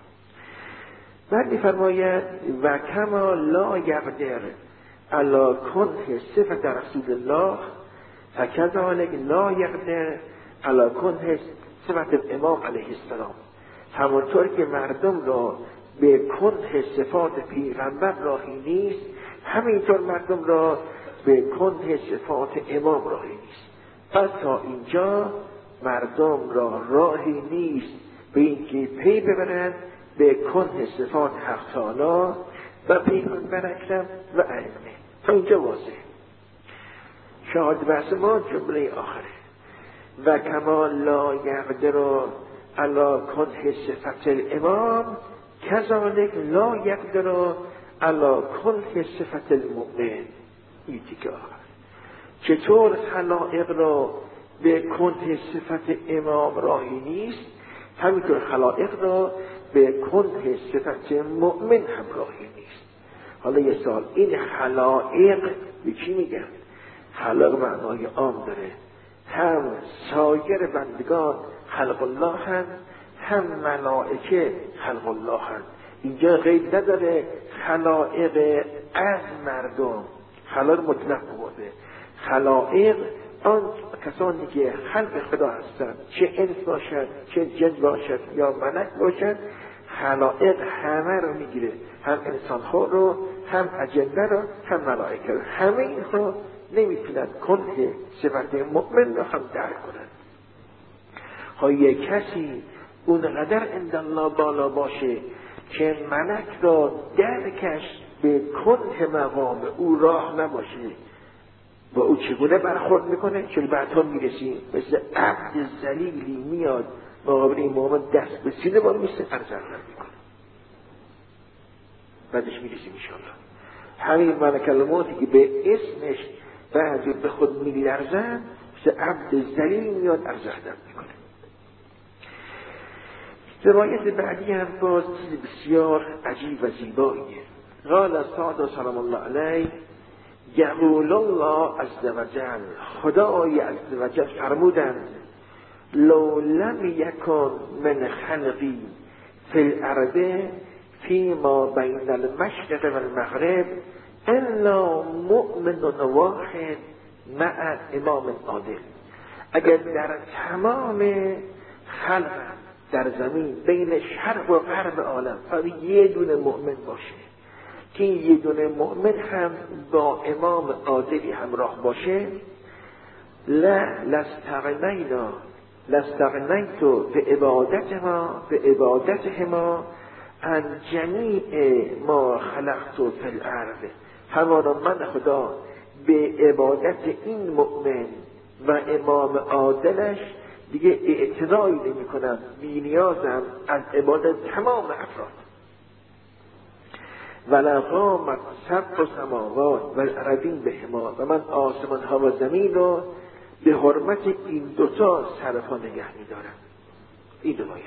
بعد می‌فرماید و کما لا یقدر علی کنه صفت رسول الله فکذلک لا یقدر علی کنه صفت امام علیه السلام. همونطور که مردم را به کنه صفات پیغمبر راهی نیست، همینطور مردم را به کنه صفات امام راهی نیست. پس تا اینجا مردم را راهی نیست به اینکه پی ببرند به کنه صفات حق تعالی و پیغمبر اکرم و ائمه. تا اینجا واضح. شاهد بحث ما جمله آخره و کما لا یقدر علی کنه صفت الامام کذالک لا یقدر علی کنه صفت المؤمن. این دیگه آخر چطور خلائق را به کنه صفت امام راهی نیست، همینطور خلائق را به کنه صفت مؤمن هم راهی نیست. حالا یه سال، این خلائق به چی میگن؟ خلق معنای عام داره، هم سایر بندگان خلق الله هم هم ملائکه خلق الله هم. اینجا قید نداره خلائق از مردم، خلق مطلق بوده. خلائق آن کسانی که خلق خدا هستند، چه انس باشد چه جن باشد یا ملک باشد، خلائق همه رو میگیره، هم انسان ها رو هم اجنه رو هم ملائکه رو. همه اینها نمیتونند کنه صفت مؤمن رو هم درک کنند. ها یک کسی اونقدر عند الله بالا باشه که ملک را درکش به کنه مقام او راه نباشه، با او چگونه برخورد میکنه؟ چون بعدها میرسیم مثل عبد ذلیلی میاد مقابل این مومن دست به سینه بالا میسته ارزرزر میکنه. بعدش میرسیم انشاءالله. همین ملک الموتی که به اسمش بعدی به خود میلرزن مثل عبد ذلیل میاد ارزرزر میکنه. روایت بعدی هم باز بسیار عجیب و زیباییه. قال سعد سلام الله علیه یقول الله عز وجل، خدای عز وجل فرمودند لو لم یکن من خلقی فی الارض فیما بین المشرق و المغرب الا مؤمن واحد مع امام عادل. اگر در تمام خلق در زمین بین شرق و غرب عالم فقط یه دونه مؤمن باشه که یه دونه مؤمن هم با امام عادلی همراه باشه، لا لستغنینا لستغنیتو به عبادتما به عبادتهما عن جمیع ما خلقتو فی الارض. همانا من خدا به عبادت این مؤمن و امام عادلش دیگه اعتنایی نمی کنم، بی نیازم از عبادت تمام افراد. ولقامت سبع سماوات و الارضین بهما، و من آسمان ها و زمین رو به حرمت این دوتا سرپا نگه می دارم. این روایت.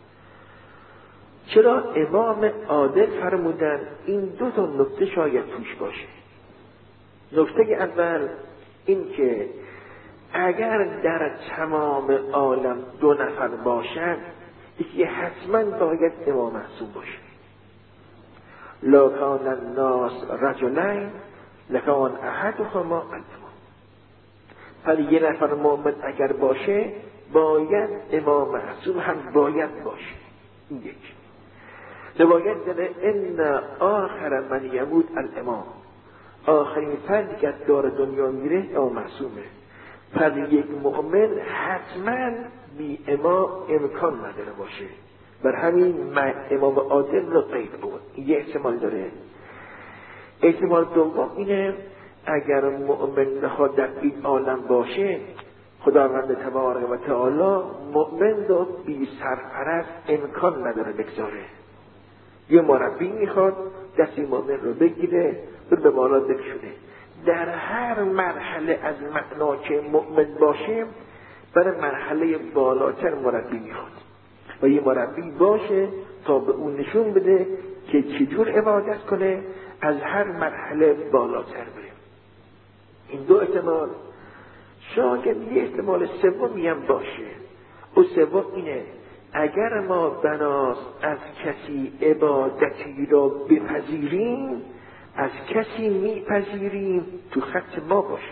چرا امام عادل فرمودن؟ این دو تا نکته شاید توش باشه. نکته اول این که اگر در تمام عالم دو نفر باشن، یکی حتما باید امام معصوم باشه. لو کان الناس رجلین لکان احدهما الامام. ولی یه نفر مؤمن اگر باشه باید امام معصوم هم باید باشه. این یک. روایت داره ان آخر من یموت الامام، آخرین فردی که دار دنیا میره امام معصومه. پس یک مؤمن حتما بی امام امکان نداره باشه. بر همین امام عادل رو قید بود. یه احتمال داره. احتمال دوم اینه اگر مؤمن نخواد در این عالم باشه، خداوند تبارک و تعالی مؤمن رو بی سرپرست امکان نداره بگذاره. یه مربی میخواد دستی مؤمن رو بگیره رو به بالا بکشونه. در هر مرحله از معنا که مؤمن باشه برای مرحله بالاتر مربی میخواد و یه مربی باشه تا به اون نشون بده که چجور عبادت کنه، از هر مرحله بالاتر بره. این دو احتمال. شاید یه احتمال سومی هم باشه. او سوم اینه اگر ما بناست از کسی عبادتی را بپذیریم، از کسی میپذیریم تو خط ما باشه،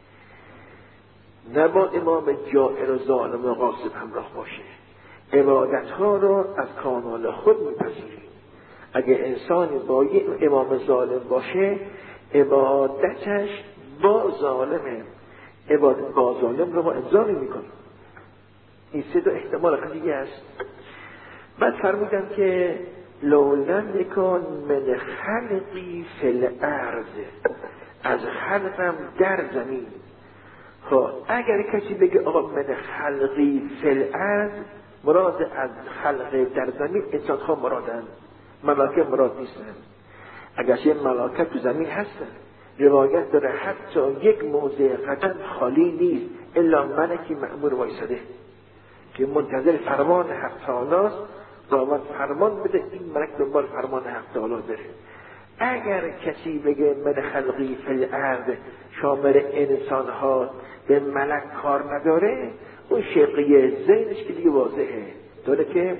نه با امام جائر و ظالم و غاصب همراه باشه. عبادت ها را از کانال خود میپذیریم. اگه انسانی با یک امام ظالم باشه، عبادتش با ظالمه، عبادت با ظالم رو ما امضا نمی‌کنیم. این سه تا احتمال قضیه است. بعد فرمودن که لولم یکن من خلقی فی الارض، از خلقم در زمین. خب اگر کسی بگه آقا من خلقی فی الارض، مراد از خلق در زمین انسان ها مرادن، ملائکه مراد نیستن. اگرچه ملائکه تو زمین هستن، روایت داره حتی یک موضع قدم خالی نیست الا ملکی مأمور وایساده که منتظر فرمان حق تعالی است، باید فرمان بده این ملک دنبال فرمان حق تعالی بره. اگر کسی بگه من خلقی فی الارض شامل انسان ها، به ملک کار نداره، اون شقیه ذهنش که دیگه واضحه داره که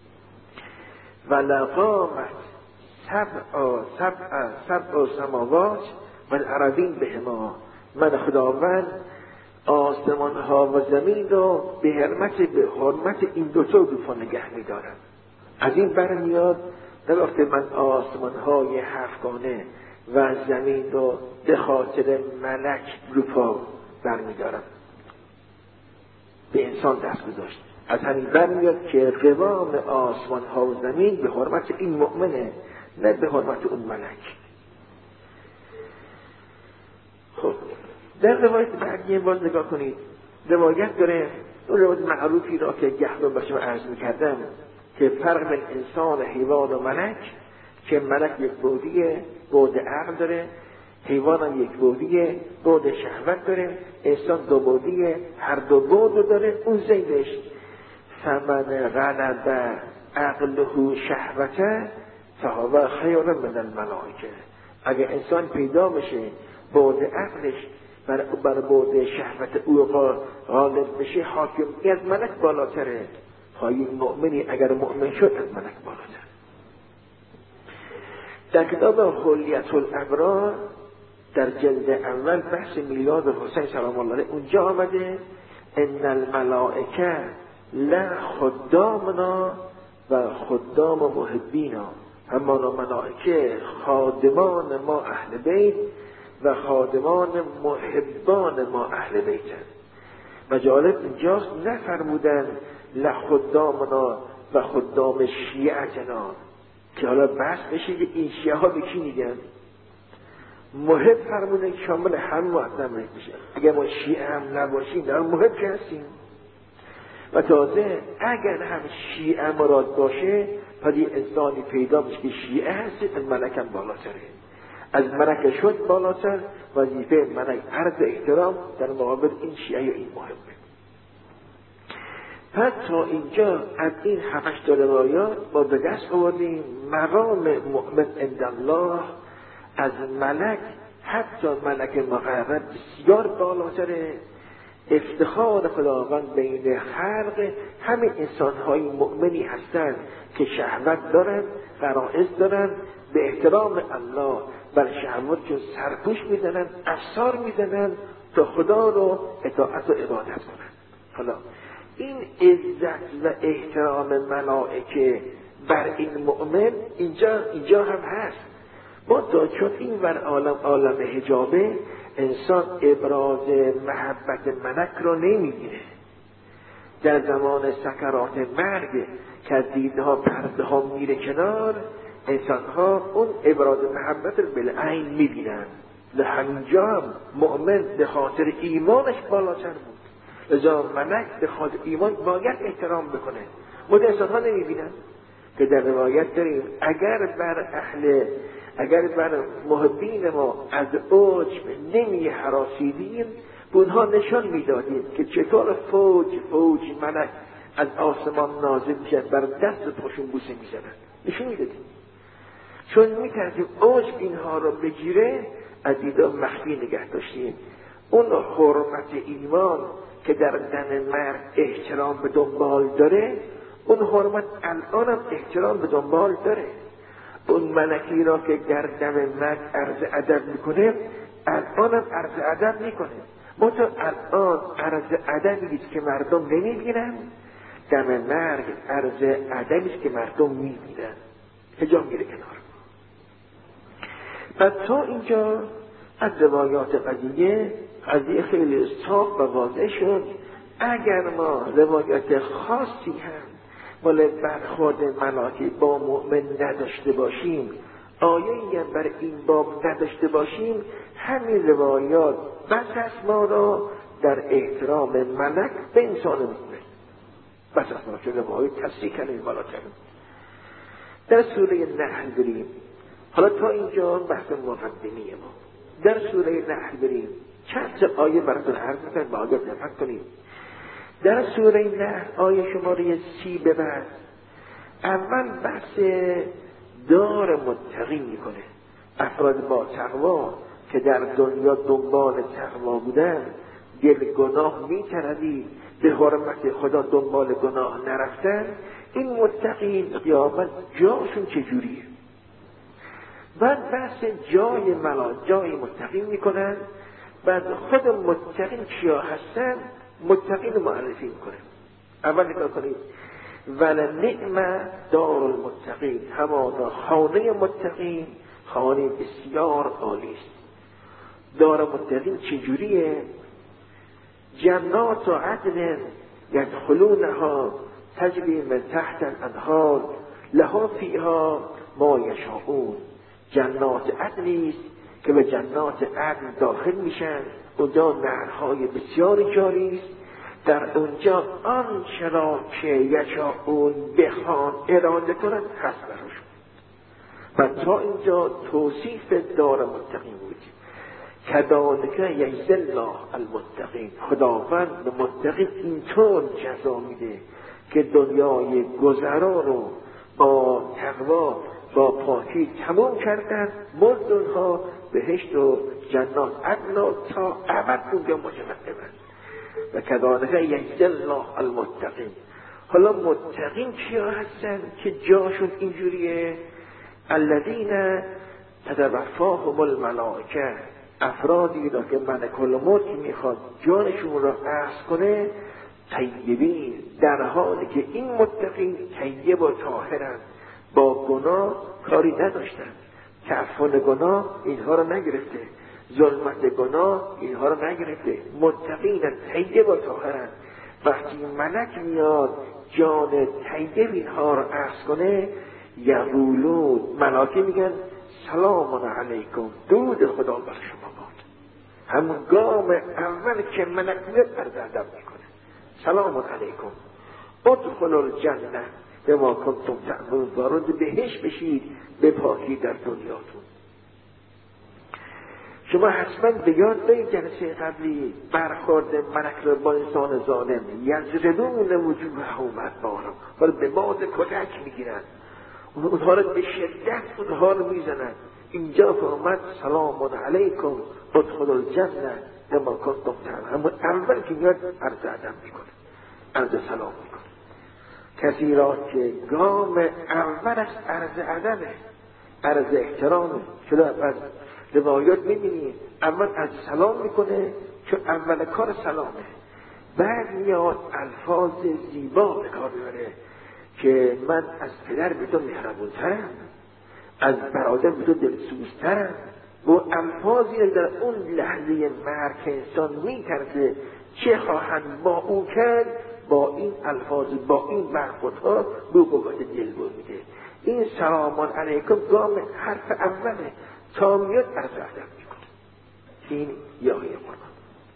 ولقامت سبع سبع سبع سماوات و الارضین بهما، من خداوند آسمان ها و زمین رو به حرمت به حرمت این دوتا دوتا نگه می‌دارم. از این برمیاد در وقت من آسمان های هفتگانه و زمین رو به خاطر ملک روپا برمی‌دارم، به انسان دست گذاشت. از همین برمیاد که قوام آسمان ها و زمین به حرمت این مؤمنه، نه به حرمت اون ملک. خب در روایت بعدی باز نگاه کنید، روایت داره، اون روایت معروفی را که گهران باشم عرض میکردم که فرق بین انسان، حیوان و ملک، که ملک یک بودیه، بود عقل داره، حیوان هم یک بودیه، بود شهوت داره، انسان دو بودیه، هر دو بود داره. اون زیدش فمن غلب عقله شهوته فهو خیر من الملائکه. اگه انسان پیدا بشه بود عقلش بر, بر بود شهوت او غالب بشه، حاکمی از ملک بالاتره. خواهی مؤمنی اگر مؤمن شد از ملک بالاتر. در کتاب خلیت الابرار در جلد اول بحث میلاد حسین سلام الله علیه اونجا آمده ان الملائکه لا خدامنا و خدام محبینا، همانا ملائکه خادمان ما اهل بیت و خادمان محبان ما اهل بیتن. و جالب اینجاست نفرمودن لا خدامنا و خدام شیعتنا، که حالا بحث بشه که این شیعه ها به کی میگن. محب فرمودن که شامل همه معظم میشه. اگر ما شیعه هم نباشیم در محب که هستیم. و تازه اگر هم شیعه مراد باشه، پس یه انسانی پیدا بشه که شیعه هست، از ملک هم بالاتره. از ملک شد بالاتر، وظیفه ملک عرض احترام در مقابل این شیعه یا این محبه. پس تا اینجا از این هفتش تا روایات ما به دست آوردیم مقام مؤمن عند الله از ملک، حتی ملک مقرب بسیار بالاتره. افتخار خداوند بین خلق همه انسان‌های مؤمنی هستند که شهوت دارند، غرائز دارند، به احترام الله بر شهواتشون سرپوش میزنند، افسار میزنند تا خدا رو اطاعت و عبادت کنند. حالا این عزت و احترام ملائکه بر این مؤمن اینجا اینجا هم هست. ما تا چون این ور عالم عالم حجابه، انسان ابراز محبت ملک رو نمیگیره. در زمان سکرات مرگ که از دیده ها پرده ها میره کنار، انسان ها اون ابراز محبت رو بالعین میبینن. همینجا هم مؤمن به خاطر ایمانش بالاتر بود، لذا ملک به خاطر ایمان باید احترام بکنه. مد انسان ها نمیبینن که در روایت داریم اگر بر اهل اگر بر محبین ما از عجب نمی هراسیدیم، به اونها نشان میدادیم که چطور فوج فوج ملک از آسمان نازل میشن، بر دست پاشون بوسه میزنن، نشون میدادیم. چون میترسیم عجب اینها رو بگیره، از دیدار مخفی نگه داشتیم. اون حرمت ایمان که در دن مرد احترام به دنبال داره، اون حرمت الانم احترام به دنبال داره. اون ملکی را که در دم مرگ عرض ادب میکنه الانم عرض ادب میکنه. منتها الان عرض ادبی است که مردم نمیبینن، دم مرگ عرض ادبی است که مردم میبینن. حجاب میره کنار. و تا اینجا از روایات قضیه قضیه خیلی صاف و واضح شد. اگر ما روایات خاصی هم مال برخورد ملائکه با مؤمن نداشته باشیم، آیه‌ای هم بر این باب نداشته باشیم، همین روایات بس از ما را در احترام ملک به انسان میکنه. بس از ما که روایات تفسیر کنیم بالا کنیم. در سوره نحل بریم. حالا تا اینجا بحث مقدمی ما. در سوره نحل بریم. چند آیه براتون عرض میکنم، با آیه دقت کنید. در سوره نحل آیه شماره سی به بعد اول بحث دار متقی میکنه. افراد با تقوا که در دنیا دنبال تقوا بودن، دل گناه میتردید، به حرمت خدا دنبال گناه نرفتن، این متقین قیامت جاشون چجوریه؟ بعد بحث جای ملا جای متقین میکنن. بعد خود متقین کیا هستن متقین معرفی میکنه. اول نگاه کنید ولنعم دار المتقین، همانا خانه متقین خانه بسیار عالی است. دار متقین چجوریه؟ جنات و عدن یدخلونها تجری من تحت الانهار لها فیها ما یشاءون. جنات عدنی است که به جنات عدن داخل میشن. اونجا نهرهای بسیاری جاری است. در اونجا آنچه را که یشاءون بخوان اراده کنند هست براشون. و تا اینجا توصیف دار متقین بود. کذالک یجزی الله المتقین، خداوند به متقین اینطور جزا میده که دنیای گذرا رو با تقوا با پاکی تمام کردن، مزد اونها بهشت و جنات عدن تا ابد اونجا متمتعن. و کذالک یجزی الله المتقین. حالا متقین کیا هستن که جاشون اینجوریه؟ الذین تتوفاهم الملائکه، افرادی را که ملک الموت میخواد جانشون را اخذ کنه، طیبین، در حالی که این متقین طیب و طاهرند، با گناه کاری نداشتن، تعفن گناه اینها را نگرفته، ظلمت گناه اینها را نگرفته، متقین طیب و طاهرند. وقتی ملک میاد جان طیب اینها را اخذ کنه، یقولون، ملائکه میگن سلام علیکم، درود خدا بر شما باد. همون گام اول که ملک میاد عرض ادب میکنه، سلام علیکم ادخلوا الجنه بما کنتم تعملون، وارد بهشت بشید به پاکی در دنیاتون. شما حتما به یاد برید جلسه قبلی برخورد ملک را با انسان ظالم، یضربون وجوههم ادبارا، ولی به باد کتک میگیرن، اونها را به شدت اونها را میزنن. اینجا که آمد سلام علیکم ادخلوا الجنه بما کنتم تعملون، همون اول که میاد عرض ادب میکنه، عرض سلام میکنه. کسی را که گام اول از عرض ادبه، عرض احترامه. چرا از روایات میبینید اول از سلام میکنه، چون اول کار سلامه. بعد میاد الفاظ زیبا به کار میبره که من از پدر به تو مهربونترم، از برادر به تو دلسوزترم. و الفاظی در اون لحظه مرگ انسان میترسه چه خواهند با او کرد، با این الفاظ با این برخوردها به قوت دل بر میده. این سلام علیکم گام حرف اوله تا میاد عرض ادب میکنه. این یاهی قرآن.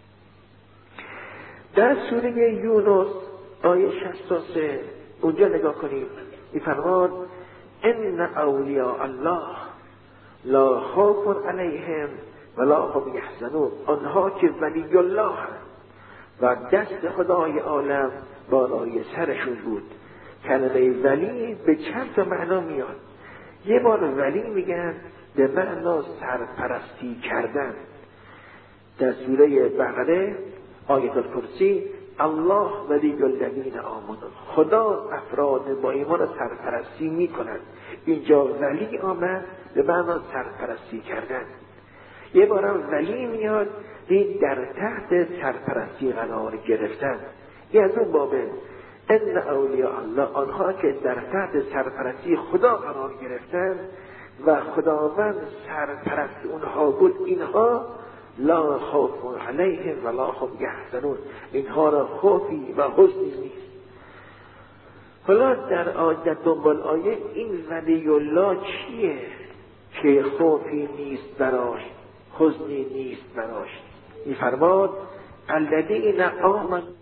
در سوره یونس آیه شصت و سه اونجا نگاه کنید، میفرماد ان اولیاء الله لا خوف علیهم ولا هم یحزنون. آنها که ولی الله هستند و دست خدای عالم بالای سرشون بود. کلمه ولی به چند تا معنا میاد. یه بار ولی میگن به معنا سرپرستی کردن. در سوره بقره آیت الکرسی الله ولی الذین آمنوا، خدا افراد با ایمان سرپرستی می کند. اینجا ولی آمد به معنی سرپرستی کردن. یه بارم ولی میاد این در تحت سرپرستی قرار گرفتن. این از اون بابه ان اولیاء الله، آنها که در تحت سرپرستی خدا قرار گرفتن و خداوند سرپرست اونها بود، اینها لا خوف علیهم ولا هم یحزنون، اینها را خوفی و حزنی نیست. حالا در آیه دنبال آیه این ولی الله چیه که خوفی نیست براش، حزنی نیست براش؟ میفرماد الذین آمنوا